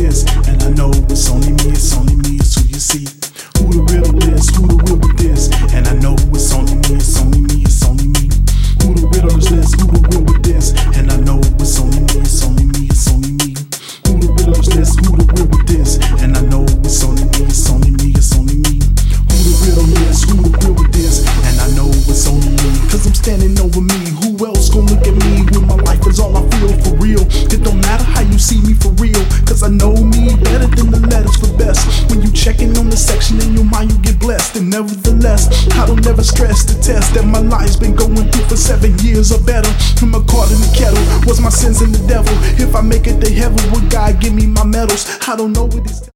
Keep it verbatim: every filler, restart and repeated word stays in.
this? And I know it's only me, it's only me, it's who you see. Who the riddle is, who the real with this? And I know it's only me, it's only me, it's only me. Who the riddle is this, who the real with this? And I know it's only me, it's only me, it's only me. Who the riddle is this, who the real with this? And I know it's only me, it's only me, it's only me. Who the riddle is, who the real with this? And I know it's only me, cause I'm standing over me. Who else gon' look at me when my life is all I feel for real? It don't matter how you see me for real, cause I know me better than the letters for best. When you checking on the section in your mind, you get blessed. And nevertheless, I don't ever stress the test that my life's been going through for seven years or better. From a caught in the kettle, was my sins in the devil? If I make it to heaven, would God give me my medals? I don't know what it's